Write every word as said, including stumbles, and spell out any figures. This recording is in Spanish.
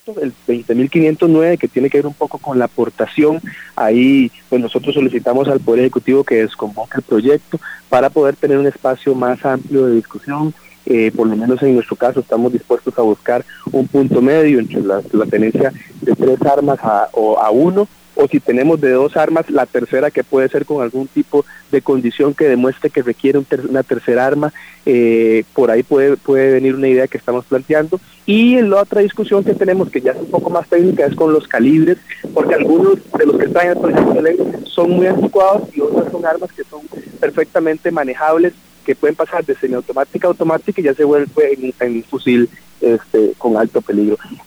proyecto, el veinte mil quinientos nueve, que tiene que ver un poco con la aportación. Ahí pues nosotros solicitamos al Poder Ejecutivo que desconvoque el proyecto para poder tener un espacio más amplio de discusión. Eh, por lo menos en nuestro caso estamos dispuestos a buscar un punto medio entre la, la tenencia de tres armas a, o a uno, o si tenemos de dos armas, la tercera que puede ser con algún tipo de condición que demuestre que requiere un ter una tercera arma. Eh, por ahí puede, puede venir una idea que estamos planteando. Y en la otra discusión que tenemos, que ya es un poco más técnica, es con los calibres, porque algunos de los que están en el proyecto de ley son muy anticuados y otros son armas que son perfectamente manejables, que pueden pasar de semiautomática a automática y ya se vuelve en, en un fusil este, con alto peligro.